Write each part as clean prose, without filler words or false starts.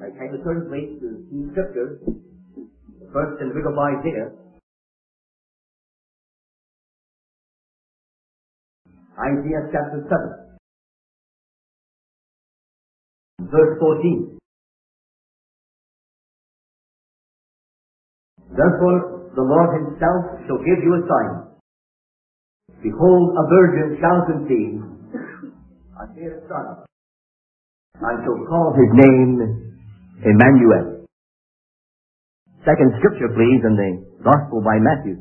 I take a certain place to see scriptures. First in the book of Isaiah. Isaiah chapter 7. Verse 14. Therefore the Lord himself shall give you a sign. Behold, a virgin shall conceive, and bear a son, and shall call his name Emmanuel. Second scripture, please, in the Gospel by Matthew.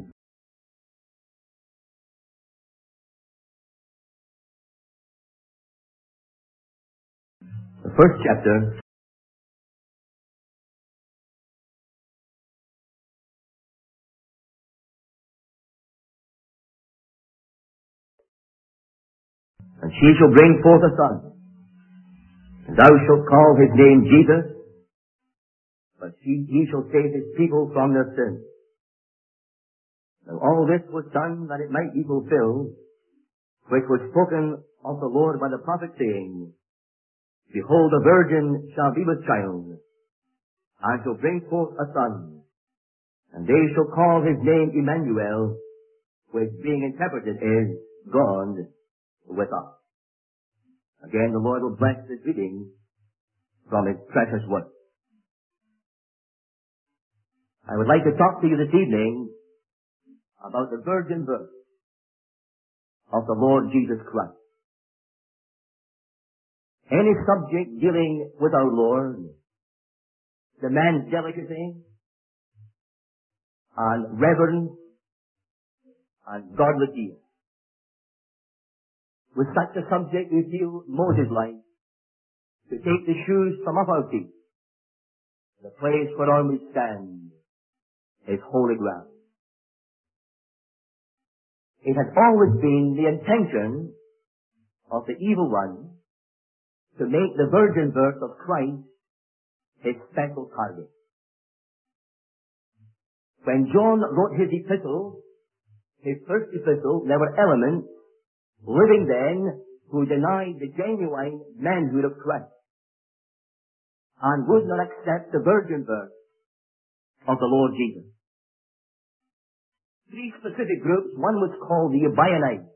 The first chapter. And she shall bring forth a son, and thou shalt call his name Jesus, but he shall save his people from their sins. Now all this was done that it might be fulfilled, which was spoken of the Lord by the prophet, saying, Behold, a virgin shall be with child, and shall bring forth a son, and they shall call his name Emmanuel, which being interpreted is God with us. Again, the Lord will bless this reading from his precious word. I would like to talk to you this evening about the virgin birth of the Lord Jesus Christ. Any subject dealing with our Lord demands delicacy and reverence and godly fear. With such a subject, we feel Moses-like to take the shoes from off our feet. The place whereon we stand is holy ground. It has always been the intention of the evil one to make the virgin birth of Christ his special target. When John wrote his epistle, his first epistle, there were elements living then who denied the genuine manhood of Christ and would not accept the virgin birth of the Lord Jesus. Three specific groups. One was called the Ebionites.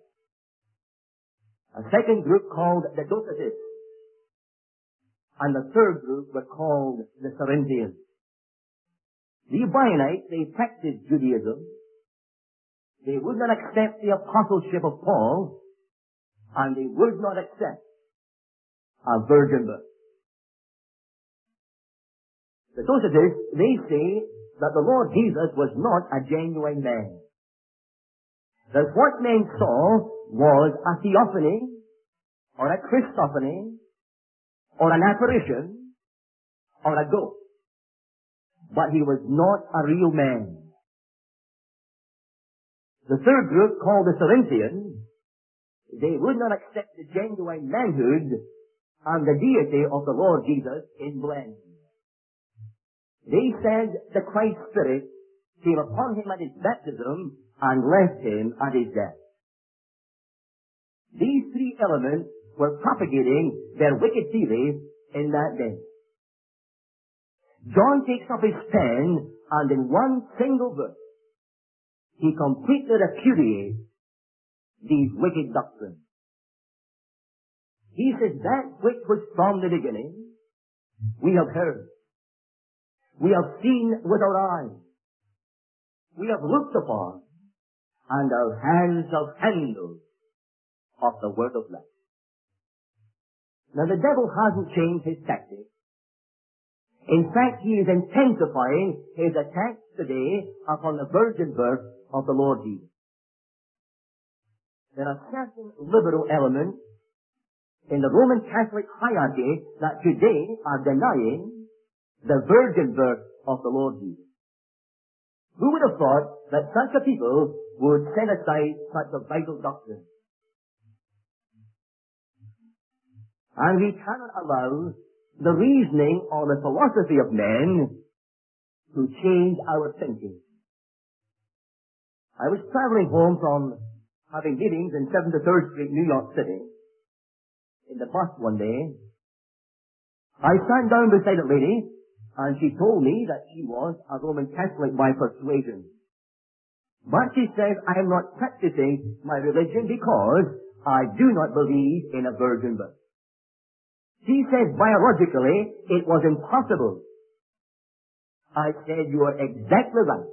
A second group called the Docetists. And the third group were called the Cerinthians. The Ebionites, they practiced Judaism. They would not accept the apostleship of Paul, and they would not accept a virgin birth. The Docetists, they say that the Lord Jesus was not a genuine man. That what men saw was a theophany, or a Christophany, or an apparition, or a ghost. But he was not a real man. The third group, called the Cerinthians, they would not accept the genuine manhood and the deity of the Lord Jesus in blend. They said the Christ Spirit came upon him at his baptism and left him at his death. These three elements were propagating their wicked theories in that day. John takes up his pen and in one single verse, he completely repudiates these wicked doctrines. He says that which was from the beginning, we have heard. We have seen with our eyes. We have looked upon, and our hands have handled of the word of life. Now the devil hasn't changed his tactics. In fact, he is intensifying his attacks today upon the virgin birth of the Lord Jesus. There are certain liberal elements in the Roman Catholic hierarchy that today are denying the virgin birth of the Lord Jesus. Who would have thought that such a people would set aside such a vital doctrine? And we cannot allow the reasoning or the philosophy of men to change our thinking. I was traveling home from having meetings in 73rd Street, New York City, in the bus one day. I sat down beside a lady And she told me that she was a Roman Catholic by persuasion. But she says, I am not practicing my religion because I do not believe in a virgin birth. She says biologically it was impossible. I said, you are exactly right.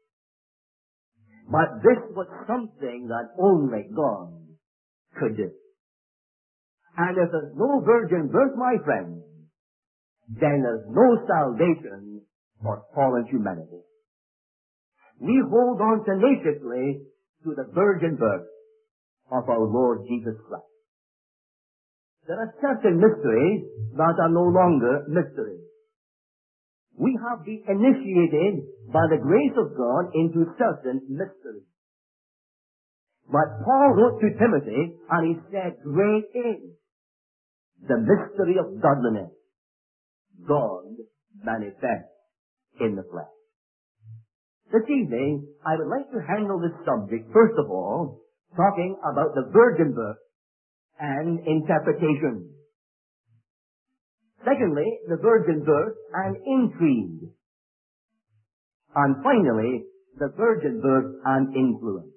But this was something that only God could do. And if there's no virgin birth, my friend, then there's no salvation for fallen humanity. We hold on tenaciously to the virgin birth of our Lord Jesus Christ. There are certain mysteries that are no longer mysteries. We have been initiated by the grace of God into certain mysteries. But Paul wrote to Timothy and he said, great is the mystery of godliness. God manifest in the flesh. This evening, I would like to handle this subject, first of all, talking about the virgin birth and interpretation. Secondly, the virgin birth and intrigue. And finally, the virgin birth and influence.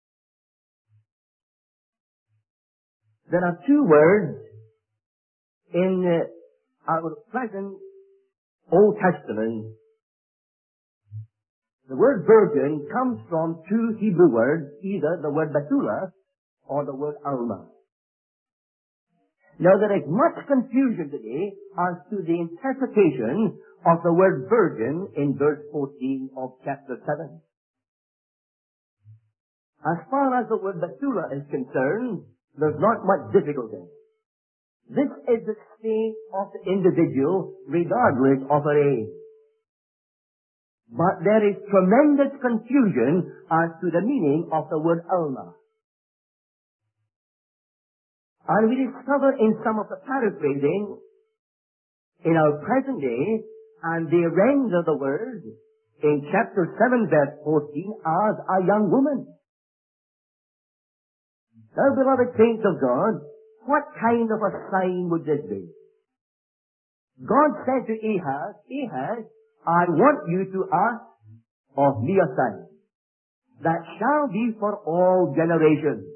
There are two words in our present Old Testament. The word virgin comes from two Hebrew words, either the word Bethulah or the word Alma. Now there is much confusion today as to the interpretation of the word virgin in verse 14 of chapter 7. As far as the word Bethulah is concerned, there's not much difficulty. This is the state of the individual regardless of her age. But there is tremendous confusion as to the meaning of the word Alma. And we discover in some of the paraphrasing in our present day, and they render the word in chapter 7 verse 14 as a young woman. Now, beloved saints of God, what kind of a sign would this be? God said to Ahaz, Ahaz, I want you to ask of me a sign that shall be for all generations.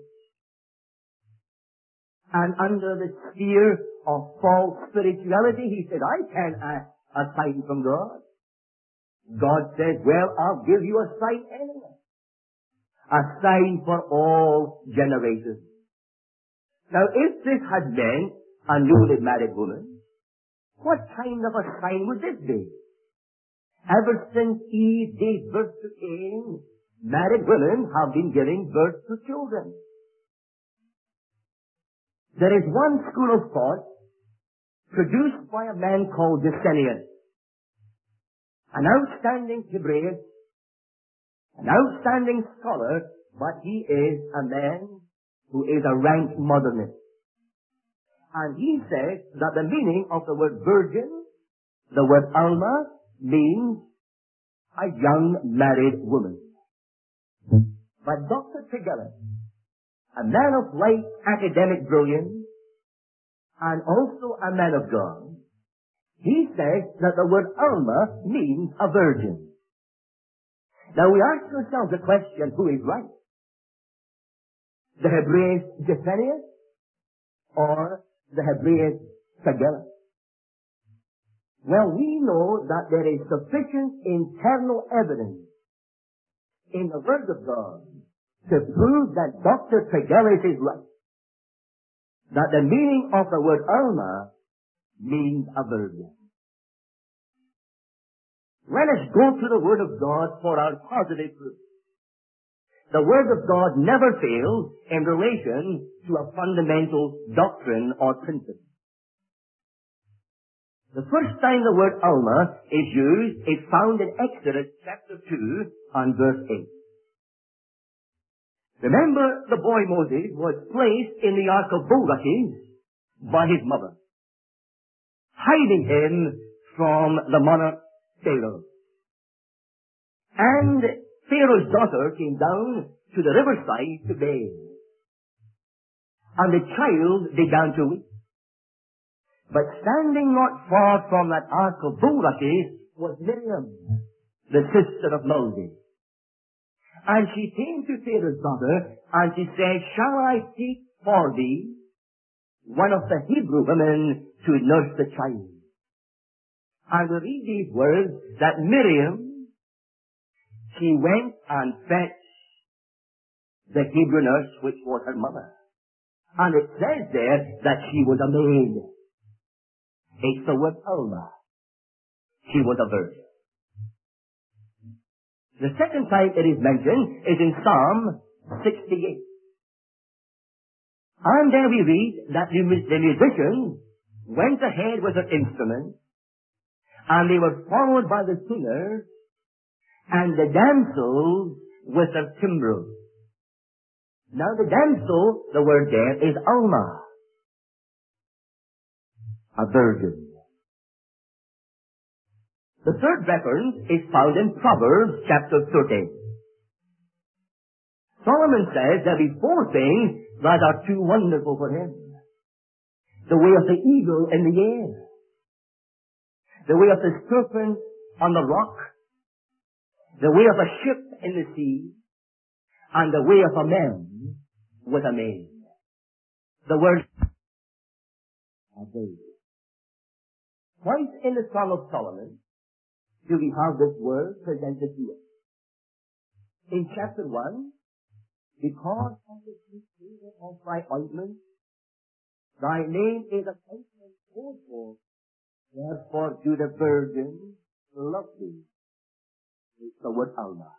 And under the sphere of false spirituality, he said, I can't ask a sign from God. God said, well, I'll give you a sign anyway. A sign for all generations. Now, if this had been a newly married woman, what kind of a sign would this be? Ever since Eve gave birth to Cain, married women have been giving birth to children. There is one school of thought produced by a man called Gesenius, an outstanding Hebraeus, an outstanding scholar, but he is a man who is a rank modernist. And he says that the meaning of the word virgin, the word Alma, means a young married woman. But Dr. Tregelles, a man of light academic brilliance, and also a man of God, he says that the word Alma means a virgin. Now we ask ourselves the question, who is right? The Hebraeus Gesenius or the Hebraeus Tregelles? Well, we know that there is sufficient internal evidence in the Word of God to prove that Dr. Tregelles is right. That the meaning of the word Alma means a virgin. Let us go to the Word of God for our positive proof. The Word of God never fails in relation to a fundamental doctrine or principle. The first time the word Alma is used is found in Exodus chapter 2 and verse 8. Remember, the boy Moses was placed in the ark of bulrushes by his mother, hiding him from the monarch Pharaoh. And Pharaoh's daughter came down to the riverside to bathe. And the child began to weep. But standing not far from that ark of bulrushes was Miriam, the sister of Moses. And she came to Pharaoh's daughter, and she said, shall I take for thee one of the Hebrew women to nurse the child? And we read these words, that Miriam, she went and fetched the Hebrew nurse, which was her mother. And it says there that she was a maid. It's the word Alma. She was a virgin. The second time it is mentioned is in Psalm 68. And there we read that the musicians went ahead with their instruments, and they were followed by the singers, and the damsels with their timbrels. Now the damsel, the word there is Alma, a virgin. The third reference is found in Proverbs chapter 13. Solomon says there be four things that are too wonderful for him. The way of the eagle in the air, the way of the serpent on the rock, the way of a ship in the sea, and the way of a man with a maid. The word a baby. Twice in the Song of Solomon do we have this word presented to us. In chapter 1, because of the sweet savor of thy ointment, thy name is a countenance forth, therefore do the virgin love thee. It's the word Alma.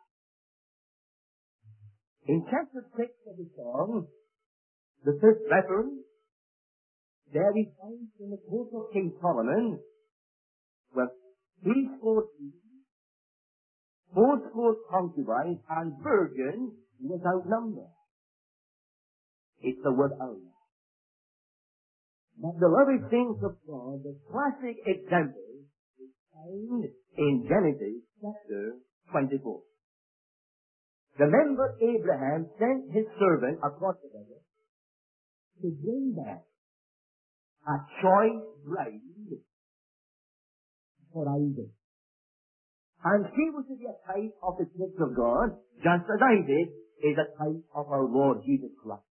In chapter 6 of the song, the fifth reference, there we find in the court of King Solomon, where 340 fourscore concubines and virgins without number. It's the word Alma. But the loving things of God, the classic example is found in Genesis chapter 24. Remember, Abraham sent his servant across the desert to bring back a choice bride for Isaac. And she was to be a type of the church of God, just as Isaac is a type of our Lord Jesus Christ.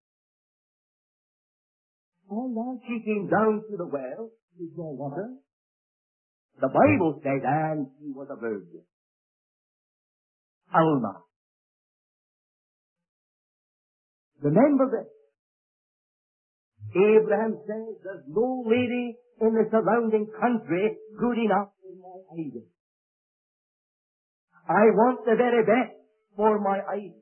And as she came down to the well to draw water, the Bible says, and she was a virgin. Alma. Remember this. Abraham says, there's no lady in the surrounding country good enough for my Isaac. I want the very best for my Isaac.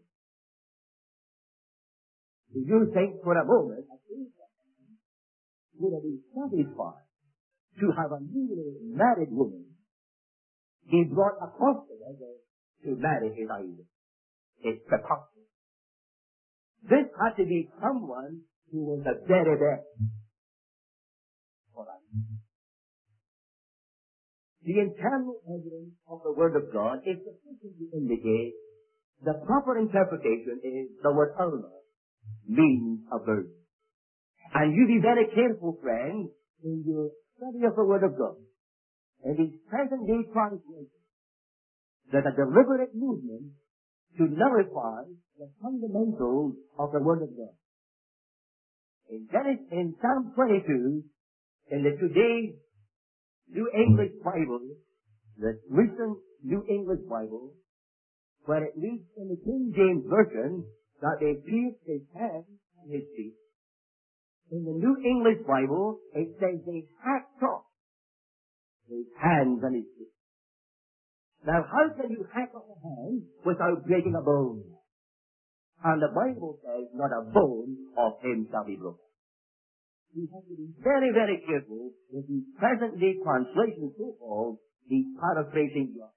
Do you think for a moment that Abraham would have been satisfied to have a newly married woman be brought across the desert to marry his Isaac? It's preposterous. This had to be someone who was the very best for us. The internal evidence of the Word of God is sufficient to indicate the proper interpretation is the word Alma means a virgin. And you be very careful, friends, in your study of the Word of God. In these present-day translations, there's a deliberate movement to nullify the fundamentals of the Word of God. In Psalm 22, in the today's New English Bible, the recent New English Bible, where it reads in the King James Version that they pierced his hands and his feet. In the New English Bible, it says they hacked off his hands and his feet. Now, how can you hack off a hand without breaking a bone? And the Bible says, not a bone of him shall be broken. We have to be very, very careful with these present-day translations, so-called, these paraphrasing God.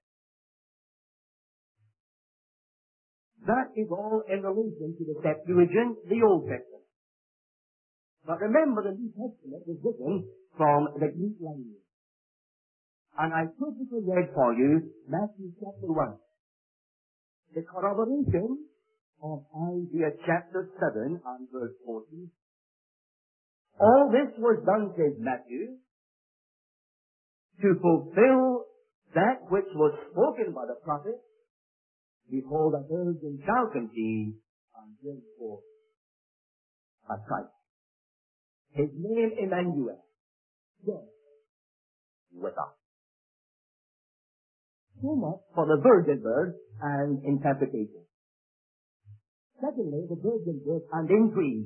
That is all in relation to the Septuagint, the Old Testament. But remember, the New Testament was written from the Greek language. And I purposely read for you Matthew chapter 1. The corroboration of Isaiah chapter 7 and verse 14. All this was done, says Matthew, to fulfill that which was spoken by the prophet, behold, a virgin shall conceive and bring forth a son. His name Emmanuel, God with us. So much for the virgin birth and interpretation. Secondly, the virgin birth and intrigue.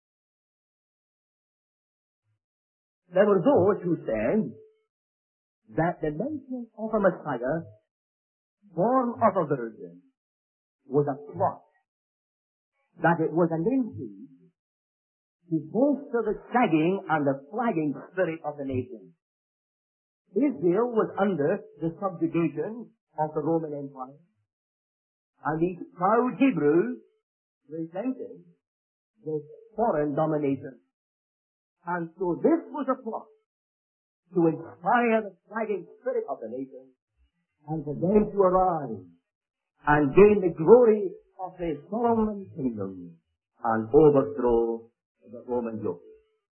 There were those who said that the mention of a Messiah born of a virgin was a plot, that it was an intrigue to bolster the sagging and the flagging spirit of the nation. Israel was under the subjugation of the Roman Empire, and these proud Hebrews resented this foreign domination. And so this was a plot to inspire the flagging spirit of the nation and for them to arise and gain the glory of the Solomon kingdom and overthrow the Roman yoke.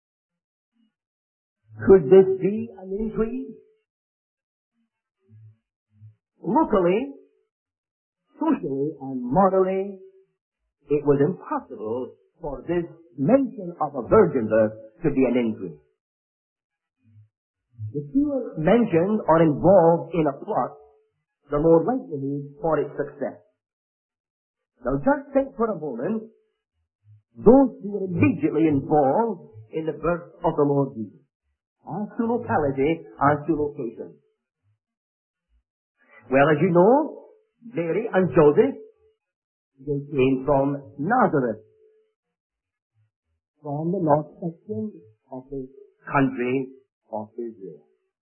Could this be an intrigue? Locally, socially, and morally, it was impossible for this mention of a virgin birth to be an intrigue. The fewer mentioned or involved in a plot, the more likelihood for its success. Now just think for a moment those who were immediately involved in the birth of the Lord Jesus, as to locality, as to location. Well, as you know, Mary and Joseph, they came from Nazareth, from the north section of the country of Israel.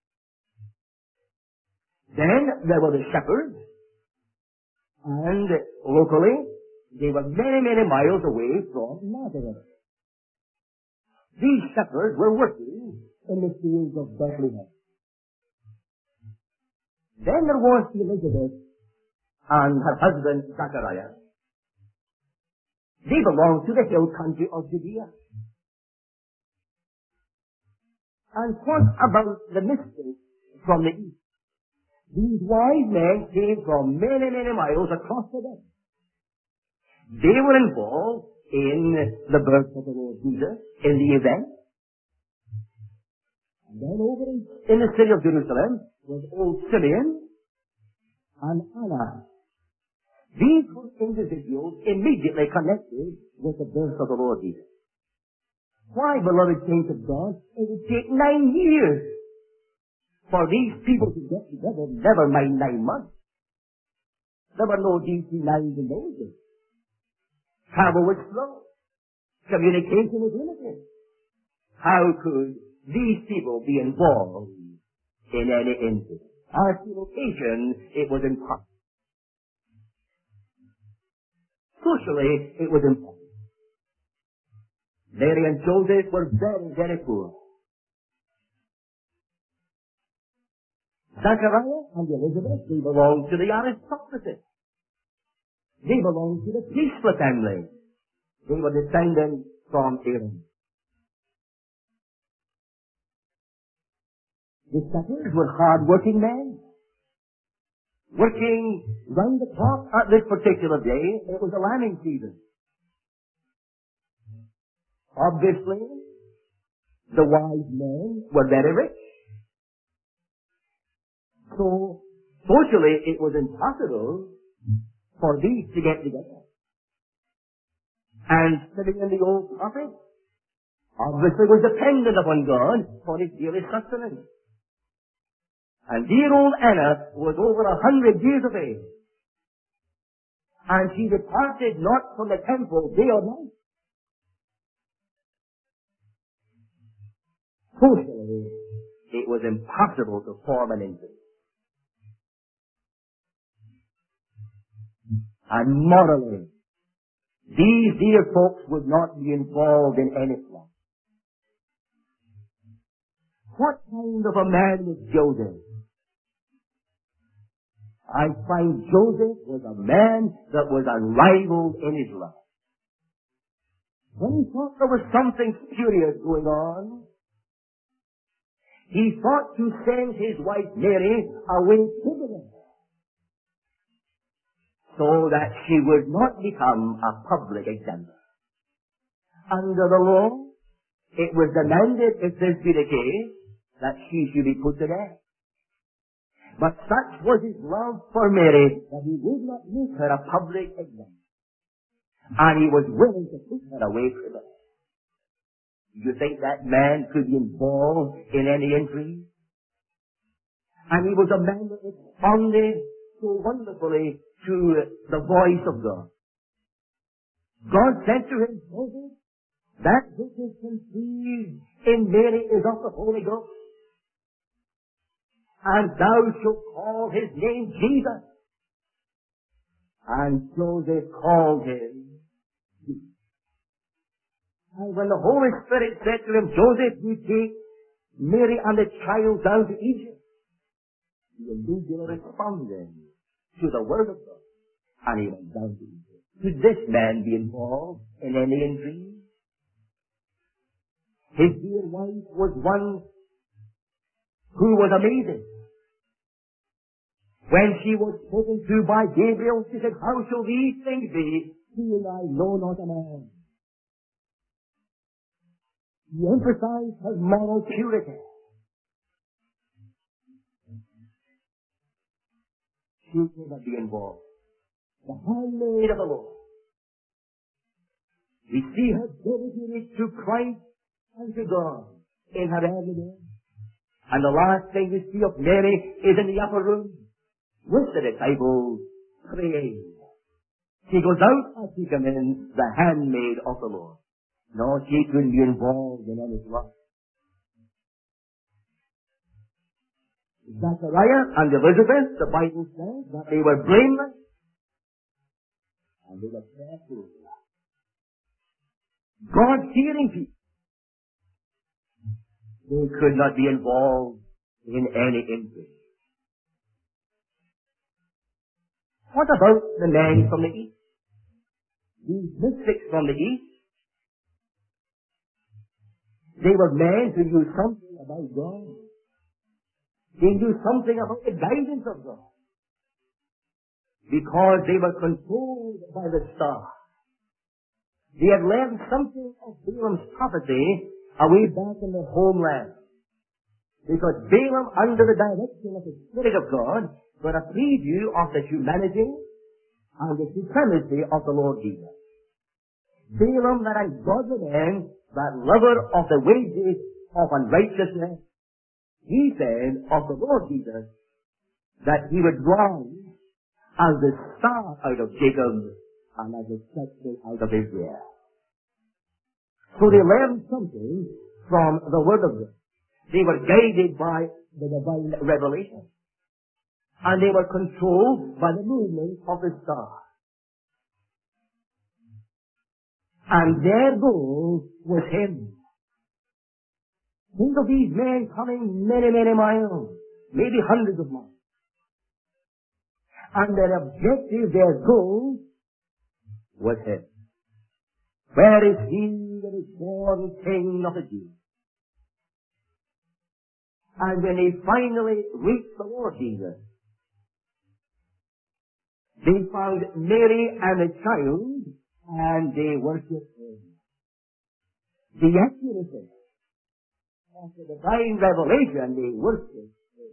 Then there were the shepherds, and locally, they were many, many miles away from Nazareth. These shepherds were working in the fields of Bethlehem. Then there was Elizabeth and her husband Zachariah. They belonged to the hill country of Judea. And what about the mystery from the east? These wise men came from many, many miles across the desert. They were involved in the birth of the Lord Jesus, in the event. And then over in the city of Jerusalem was old Simeon and Anna. These were individuals immediately connected with the birth of the Lord Jesus. Why, beloved saints of God, it would take 9 years for these people to get together, never mind 9 months. There were no DC-9s in those days. Travel was slow. Communication was limited. How could these people be involved in any incident? As to location, it was impossible. Socially, it was impossible. Mary and Joseph were very, very poor. Zachariah and Elizabeth, they belonged to the aristocracy. They belonged to the priestly family. They were descendants from Aaron. The shepherds were hard-working men, working round the clock at this particular day. It was a lambing season. Obviously, the wise men were very rich. So, socially, it was impossible for these to get together. And Simeon the old prophet obviously was dependent upon God for his daily sustenance. And dear old Anna was over 100 years of age. And she departed not from the temple day or night. Socially, it was impossible to form an intrigue. And morally, these dear folks would not be involved in any plot. What kind of a man was Joseph? I find Joseph was a man that was unrivaled in his life. When he thought there was something spurious going on, he thought to send his wife Mary away to so that she would not become a public example. Under the law, it was demanded, if this be the case, that she should be put to death. But such was his love for Mary that he would not make her a public example. And he was willing to put her away from it. Do you think that man could be involved in any intrigue? And he was a man that responded so wonderfully to the voice of God. God said to him, Moses, that which is conceived in Mary is of the Holy Ghost. And thou shalt call his name Jesus. And Joseph called him Jesus. And when the Holy Spirit said to him, Joseph, you take Mary and the child down to Egypt, he immediately responded to the word of God. And he went down to Egypt. Could this man be involved in any intrigue? His dear wife was one who was amazing. When she was spoken to by Gabriel, she said, how shall these things be, seeing I know not a man? He emphasized her moral purity. She could not be involved. The handmaid of the Lord. We see her dedicated to Christ and to God in her every day. And the last thing we see of Mary is in the upper room with the disciples praying. She goes out as she comes in, the handmaid of the Lord. No, she couldn't be involved in any plot. Zachariah and Elizabeth, the Bible says that they were blameless and they were careful. God-fearing people. They could not be involved in any intrigue. What about the men from the east? These mystics from the east, they were men who knew something about God. They knew something about the guidance of God. Because they were controlled by the star. They had learned something of Balaam's prophecy away back in their homeland. Because Balaam, under the direction of the Spirit of God, got a preview of the humanity and the supremacy of the Lord Jesus. Balaam, that ungodly man, that lover of the wages of unrighteousness, he said of the Lord Jesus that he would rise as the star out of Jacob and as the scepter out of Israel. So they learned something from the Word of God. They were guided by the divine revelation. And they were controlled by the movement of the star. And their goal was Him. Think of these men coming many, many miles, maybe hundreds of miles. And their objective, their goal, was Him. Where is He that is born King of the Jews? And when they finally reached the Lord Jesus, they found Mary and the child, and they worshipped Him. The accuracy of the divine revelation, they worshipped Him.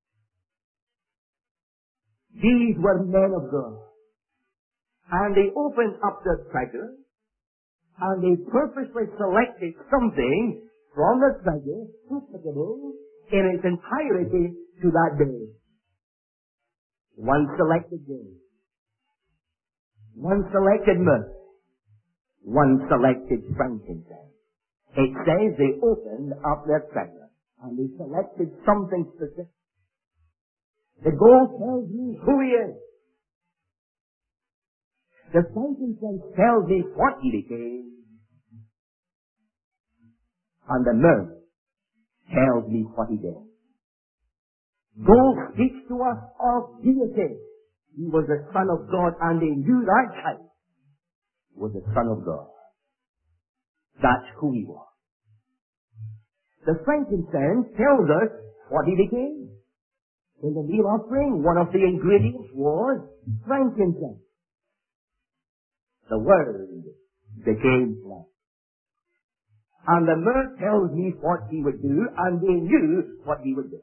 These were men of God. And they opened up their treasure, and they purposely selected something from the treasure applicable in its entirety to that day. One selected gold, one selected myrrh, one selected frankincense. It says they opened up their treasure and they selected something specific. The gold tells me who He is. The frankincense tells me what He became. And the myrrh tells me what He did. Gold speaks to us of deity. He was the Son of God, and they knew that child was the Son of God. That's who He was. The frankincense tells us what He became. In the meal offering, one of the ingredients was frankincense. The Word became flesh. And the Word tells me what He would do, and they knew what He would do.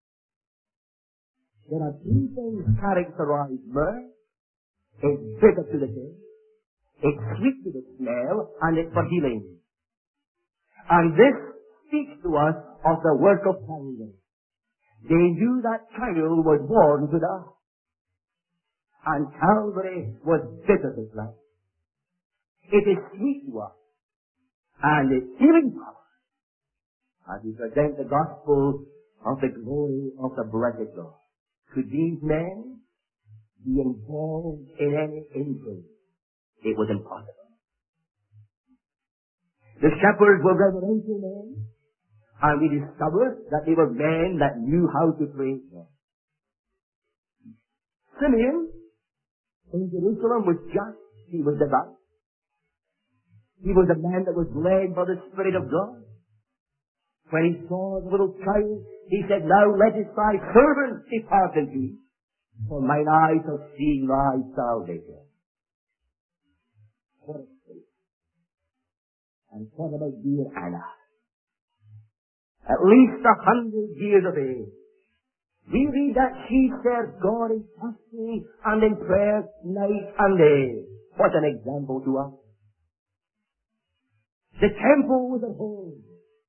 There are three things characterize myrrh. It's bitter to the taste, it's sweet to the smell, and it's for healing. And this speaks to us of the work of Calvary. They knew that child was born to die. And Calvary was bitter to life. It is sweet to us. And it's healing power. As we present the gospel of the glory of the blessed God. Could these men be involved in any injury? It was impossible. The shepherds were reverential men, and we discovered that they were men that knew how to praise God. Simeon in Jerusalem was just, he was devout. He was a man that was led by the Spirit of God. When he saw the little child, he said, "Now lettest thy servant depart in peace, for mine eyes have seen thy salvation." What a faith. And what about dear Anna? At least 100 years of age. We read that she served God in fasting and in prayer night and day. What an example to us. The temple was at home.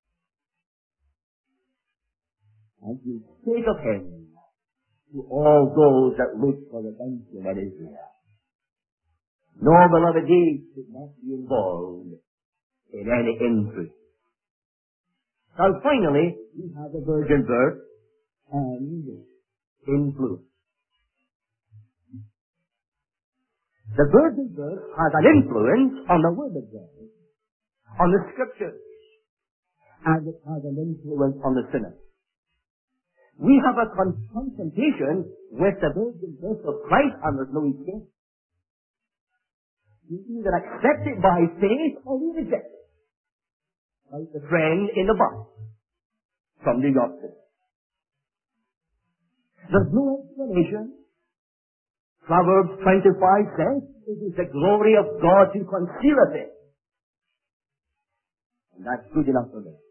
And she spake of him to all those that look for redemption in Israel. No, beloved, these should not be involved in any intrigue. Now finally, we have the virgin birth and influence. The virgin birth has an influence on the Word of God, on the Scriptures, and it has an influence on the sinner. We have a confrontation with the virgin birth of Christ, and there's no escape. We either accept it by faith or we reject it. Like the friend in the box from New York City. There's no explanation. Proverbs 25 says, "It is the glory of God to conceal a thing." And that's good enough for me.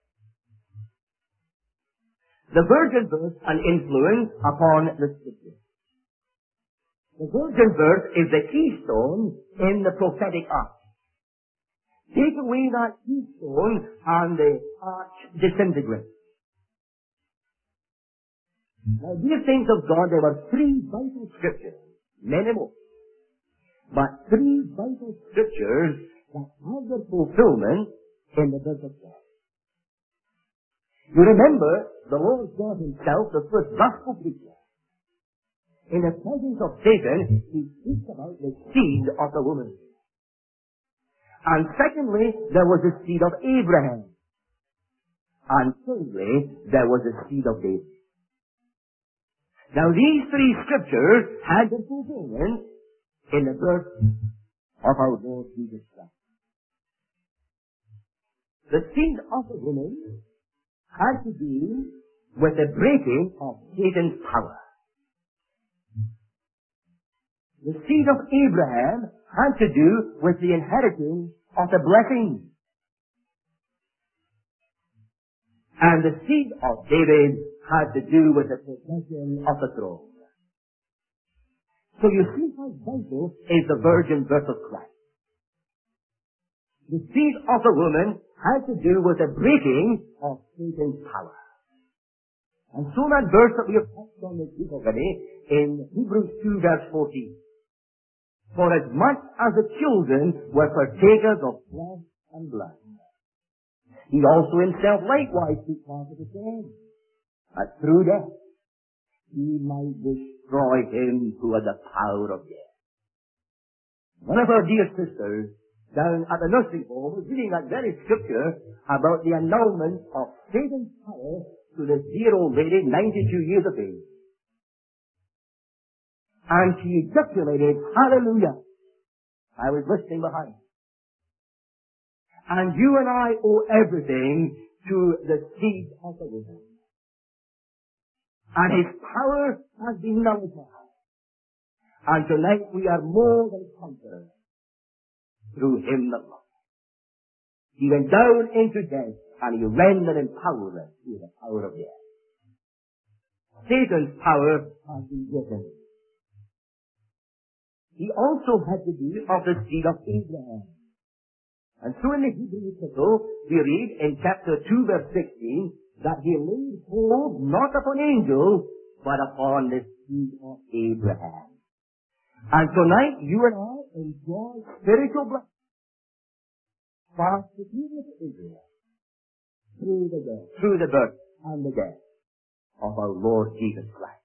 The virgin birth an influence upon the Scripture. The virgin birth is the keystone in the prophetic arch. Take away that keystone and the arch disintegrates. Now, dear saints of God, there were three vital scriptures, many more, but three vital scriptures that have their fulfillment in the birth of God. You remember, the Lord God Himself, the first gospel preacher, in the presence of Satan, He speaks about the seed of the woman. And secondly, there was the seed of Abraham. And thirdly, there was the seed of David. Now these three scriptures had their fulfillment in the birth of our Lord Jesus Christ. The seed of the woman had to do with the breaking of Satan's power. The seed of Abraham had to do with the inheritance of the blessing. And the seed of David had to do with the possession of the throne. So you see how vital is the virgin birth of Christ. The seed of the woman had to do with the breaking of Satan's power. And so that verse that we have touched on this week already, in Hebrews 2 verse 14. For as much as the children were partakers of flesh and blood, He also Himself likewise took part of the same, that through death He might destroy him who had the power of death. One of our dear sisters down at the nursing home was reading that very scripture about the annulment of Satan's power to this dear old lady, 92 years of age. And she ejaculated, "Hallelujah." I was listening behind. And you and I owe everything to the seed of the woman. And His power has been nullified. And tonight we are more than conquerors through him that loved. He went down into death, and he rendered him powerless through the power of death. Satan's power has been given. He also had to be of the seed of Abraham. And so in the Hebrew epistle, we read in chapter 2 verse 16, that he laid hold not upon angels, but upon the seed of Abraham. And tonight, you and I enjoy spiritual blessing, participating with Israel, through the birth and the death of our Lord Jesus Christ.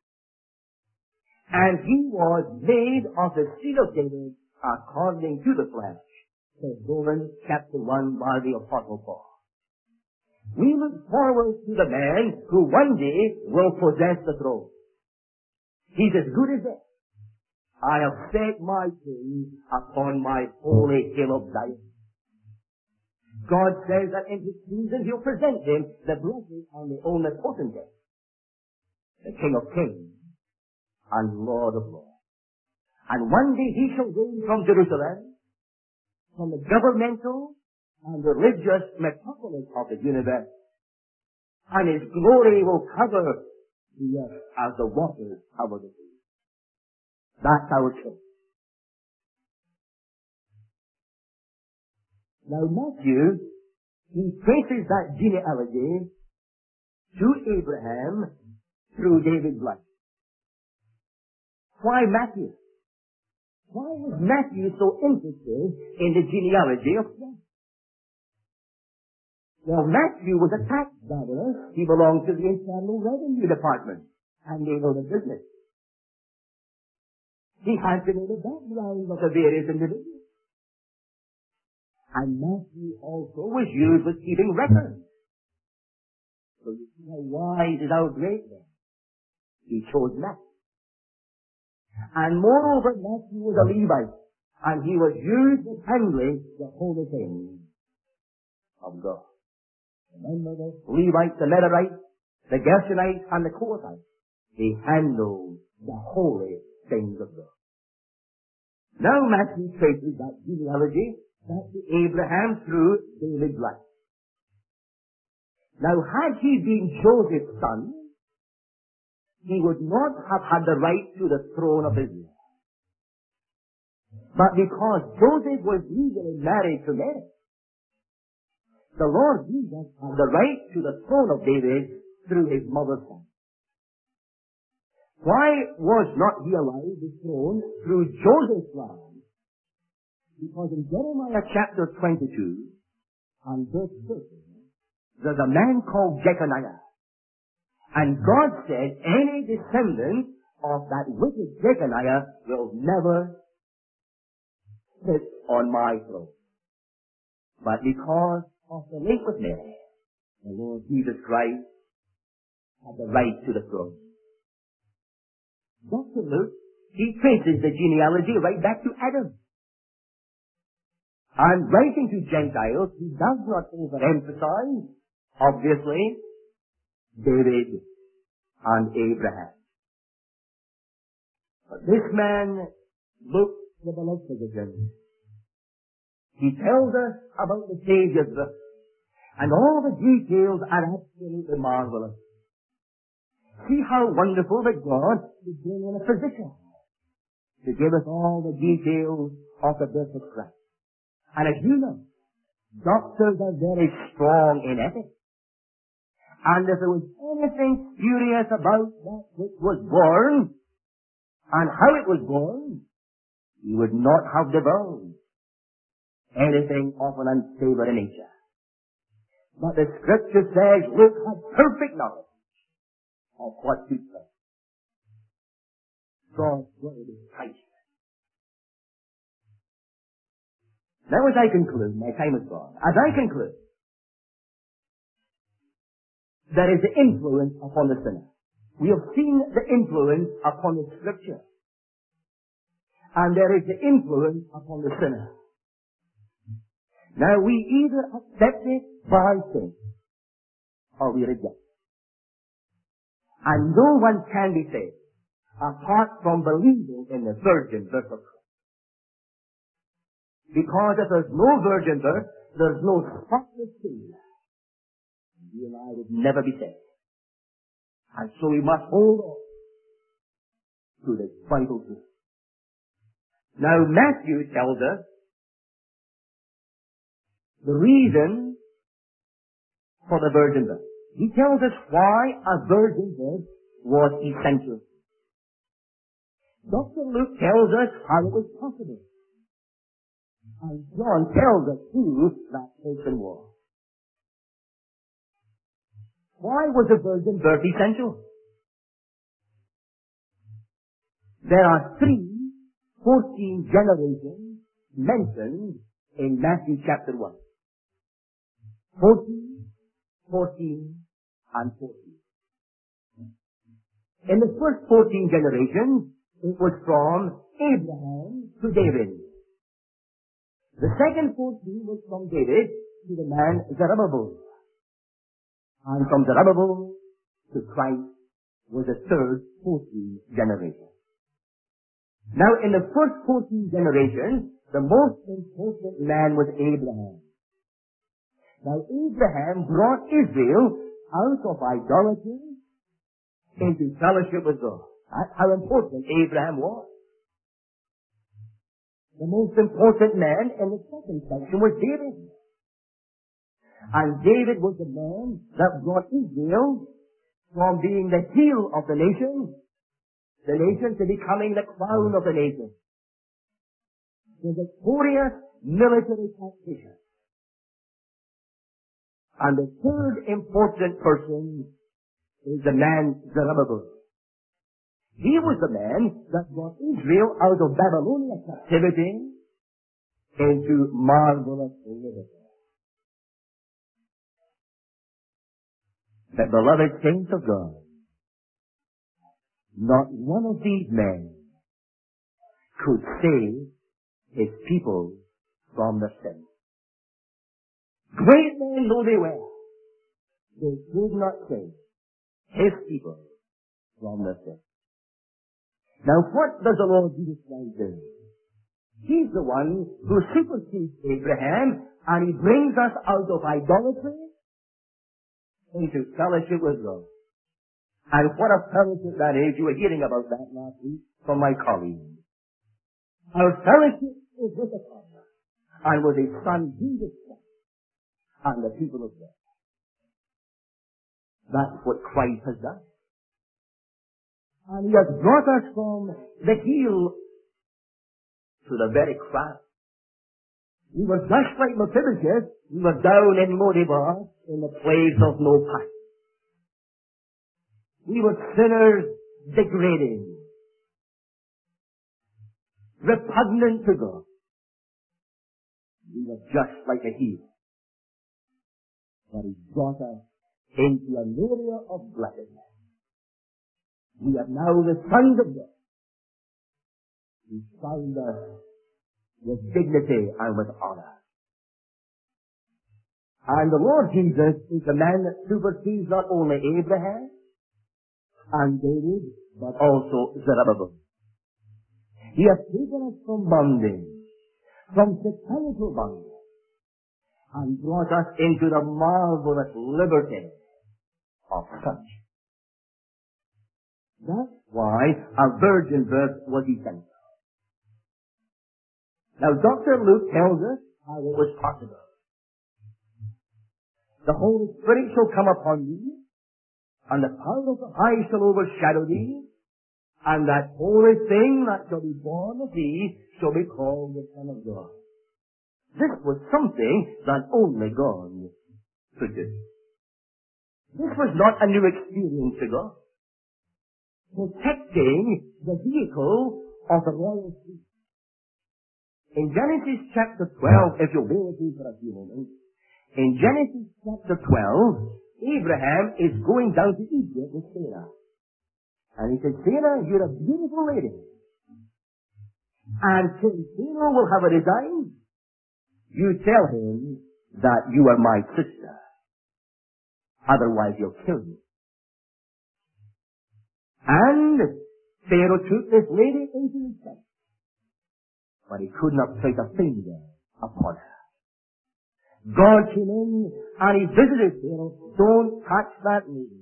And he was made of the seed of David according to the flesh, says Romans chapter 1 by the Apostle Paul. We look forward to the man who one day will possess the throne. He's as good as it. I have set my king upon my holy hill of Zion. God says that in his season he'll present him the blessed and the omnipotent, the King of kings and Lord of lords. And one day he shall reign from Jerusalem, from the governmental and religious metropolis of the universe, and his glory will cover the earth as the waters cover the sea. That's our King. Now Matthew, he traces that genealogy to Abraham through David's life. Why Matthew? Why was Matthew so interested in the genealogy of Christ? Well, Matthew was a tax gatherer. He belonged to the Internal Revenue Department, and they know the business. He had to know the background of the various individuals. And Matthew also was used with keeping records. So you see how wise is our great man. He chose Matthew. And moreover, Matthew was a Levite, and he was used with handling the holy things of God. Remember the Levites, the Levites, the Gershonites, and the Kohathites. They handled the holy things of God. Now Matthew traces that genealogy back to Abraham through David's life. Now, had he been Joseph's son, he would not have had the right to the throne of Israel. But because Joseph was legally married to Mary, the Lord Jesus had the right to the throne of David through his mother's son. Why was not he allowed the throne through Joseph's line? Because in Jeremiah chapter 22 and verse 30, there's a man called Jeconiah. And God said, any descendant of that wicked Jeconiah will never sit on my throne. But because of the link with Mary, the Lord Jesus Christ had the right to the throne. Dr. Luke, he traces the genealogy right back to Adam. And writing to Gentiles, he does not overemphasize, obviously, David and Abraham. But this man looks for the love position. He tells us about the Savior's birth, and all the details are absolutely marvelous. See how wonderful that God is being in a position to give us all the details of the birth of Christ. And as you know, doctors are very strong in ethics. And if there was anything spurious about that which was born, and how it was born, you would not have divulged anything of an unsavory nature. But the Scripture says, Luke had perfect knowledge of what took place. God's word is Christ. Now as I conclude, my time is gone. As I conclude, there is the influence upon the sinner. We have seen the influence upon the Scripture. And there is the influence upon the sinner. Now we either accept it by faith, or we reject it. And no one can be saved apart from believing in the virgin birth of Christ. Because if there's no virgin birth, there's no spotless sin. You and I would never be saved. And so we must hold on to this vital truth. Now Matthew tells us the reason for the virgin birth. He tells us why a virgin birth was essential. Dr. Luke tells us how it was possible. And John tells us who that person was. Why was a virgin birth essential? There are 14 generations mentioned in Matthew chapter 1. 14, 14, and 14. In the first 14 generations, it was from Abraham to David. The second 14 was from David to the man Zerubbabel. And from Zerubbabel to Christ was the third 14 generation. Now in the first 14 generations, the most important man was Abraham. Now Abraham brought Israel out of idolatry into fellowship with God. That's how important Abraham was. The most important man in the second section was David. And David was the man that brought Israel from being the heel of the nation to becoming the crown of the nation. The victorious military tactician. And the third important person is the man Zerubbabel. He was the man that brought Israel out of Babylonian captivity into marvelous liberty. But beloved saints of God, not one of these men could save his people from the sin. Great men though they were, they could not save his people from the sin. Now what does the Lord Jesus Christ do? He's the one who supersedes Abraham and he brings us out of idolatry into fellowship with God. And what a fellowship that is. You were hearing about that last week from my colleague. Our fellowship is with the Father and with His Son Jesus Christ and the people of God. That's what Christ has done. And He has brought us from the heel to the very crown. We were just like Mephibosheth. We were down in Lodebar in the place of no past. We were sinners degrading, repugnant to God. We were just like a heel. But He brought us into an area of blessedness. We are now the sons of God. He found us with dignity and with honor. And the Lord Jesus is the man that supersedes not only Abraham and David, but also Zerubbabel. He has taken us from bondage, from satanical bondage, and brought us into the marvelous liberty of such. That's why a virgin birth was essential. Now Dr. Luke tells us how it was possible. The Holy Spirit shall come upon thee, and the power of the high shall overshadow thee, and that holy thing that shall be born of thee shall be called the Son of God. This was something that only God could do. This was not a new experience to God. Protecting the vehicle of the royal seed. In Genesis chapter 12, if you'll bear with me for a few moments, in Genesis chapter 12, Abraham is going down to Egypt with Sarah. And he said, Sarah, you're a beautiful lady. And since Sarah will have a design, you tell him that you are my sister. Otherwise he'll kill you. And Pharaoh took this lady into his sight. But he could not place a finger upon her. God came in and he visited Pharaoh. Don't touch that lady.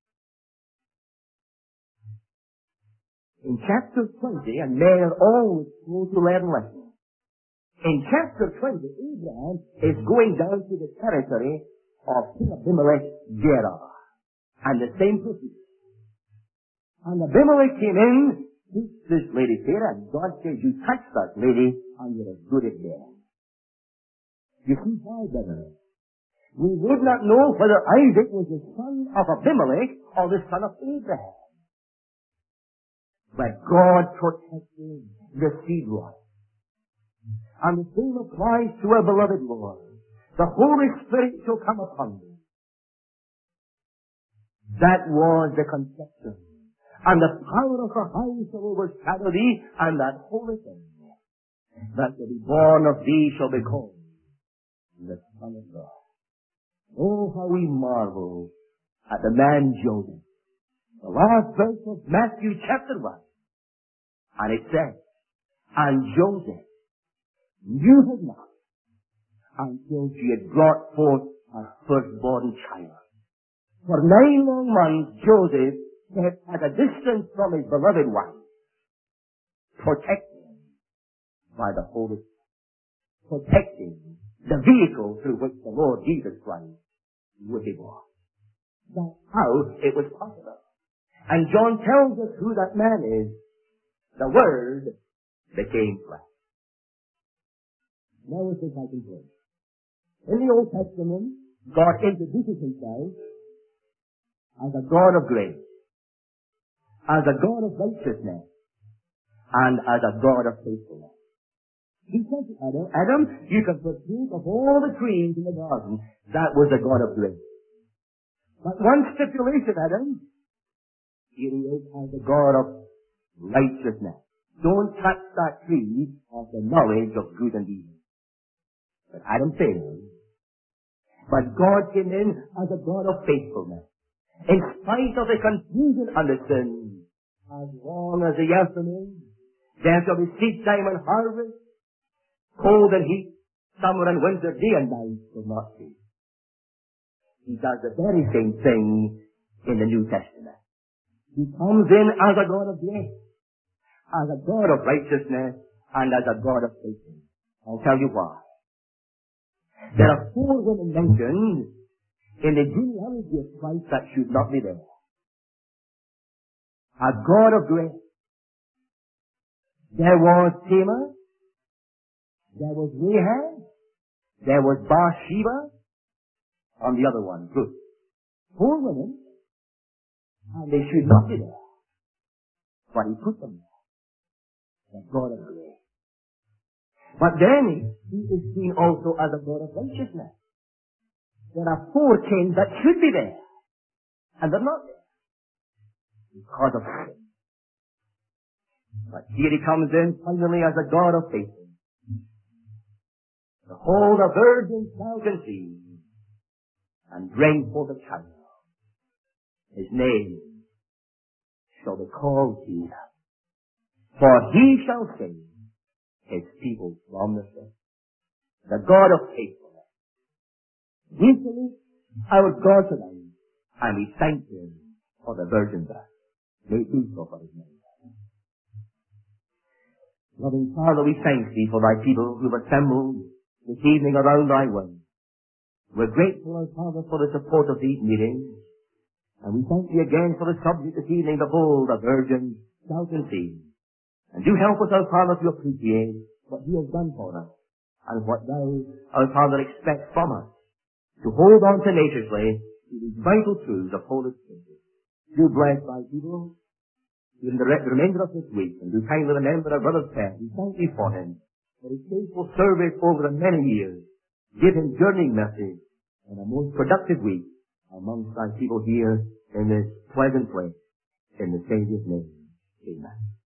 In chapter 20, and men are always supposed to learn lessons. In chapter 20, Abraham is going down to the territory of King Abimelech Gerar. And the same procedure. And Abimelech came in, beats this lady Sarah, and God says, you touch that lady, and you're as good as dead. You see why, brother? We would not know whether Isaac was the son of Abimelech or the son of Abraham. But God protected the seed line. And the same applies to our beloved Lord. The Holy Spirit shall come upon you. That was the conception. And the power of her house shall overshadow thee, and that holy thing that shall be born of thee shall be called the Son of God. Oh, how we marvel at the man Joseph. The last verse of Matthew chapter 1. And it says, and Joseph knew her not until she had brought forth her firstborn child. For 9 long months, Joseph kept at a distance from his beloved wife, protecting by the Holy Spirit, protecting the vehicle through which the Lord Jesus Christ would be born. That's how it was possible. And John tells us who that man is. The Word became flesh. Now it's this I can say. In the Old Testament, God introduces himself as a God of grace, as a God of righteousness, and as a God of faithfulness. He said to Adam, Adam, you can partake of all the trees in the garden. That was the God of grace. But one stipulation, Adam, here he is as the God of righteousness. Don't touch that tree of the knowledge of good and evil. But Adam failed. But God came in as a God of faithfulness. In spite of the confusion and the sin, as long as the afternoon, there shall be seed time and harvest, cold and heat, summer and winter, day and night will not cease. He does the very same thing in the New Testament. He comes in as a God of grace, as a God of righteousness, and as a God of faithfulness. I'll tell you why. There are 4 women mentioned in the genealogy of Christ that should not be there. A God of grace. There was Tamar. There was Rahab. There was Bathsheba. And the other one, Ruth. 4 women. And they should not be there. But he put them there. The God of grace. But then he is seen also as a God of righteousness. There are 4 kings that should be there. And they're not there. Because of sin. But here he comes in finally as a God of faithfulness. Behold, a virgin shall conceive and bring forth a child. His name shall be called Jesus. For he shall save his people from the sin. The God of faithfulness. We salute our God tonight, and we thank him for the virgin birth. May it be so for his name. Loving Father, we thank thee for thy people who have assembled this evening around thy word. We're grateful, our Father, for the support of these meetings. And we thank thee again for the subject this evening, behold, a virgin shall conceive. And do help us, our Father, to appreciate what he has done for us and what thou, our Father, expects from us. To hold on tenaciously to these vital truths of Holy Scripture. Do bless thy people in the remainder of this week, and do kindly remember our brother Ted. We thank thee for him, for his faithful service over the many years. Give him journeying message and a most productive week amongst thy people here in this pleasant place. In the Saviour's name, amen.